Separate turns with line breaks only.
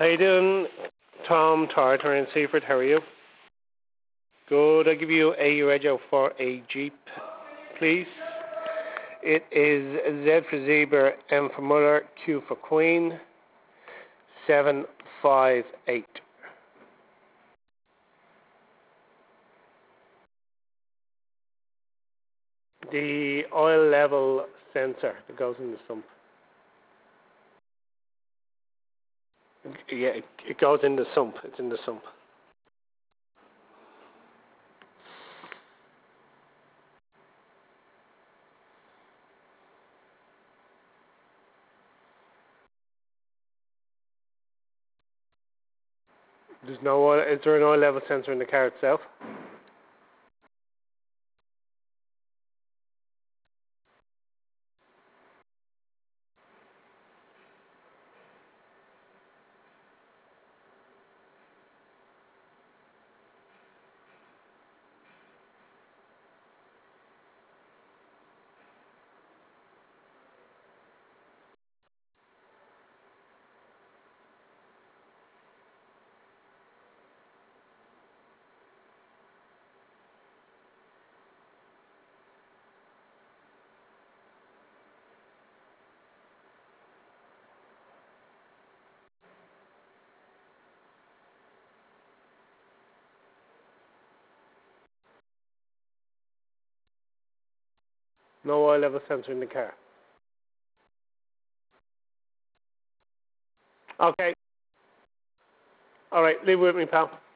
How you doing, Tom Tartar in Seaford? How are you? Good. I'll give you a rego for a Jeep, please. It is Z for Zebra, M for Mother, Q for Queen, 758. The oil level sensor that goes in the sump. Yeah, it goes in the sump. It's in the sump. There's no oil. Is there an oil level sensor in the car itself? No oil level sensor in the car. Okay. All right. Leave it with me, pal.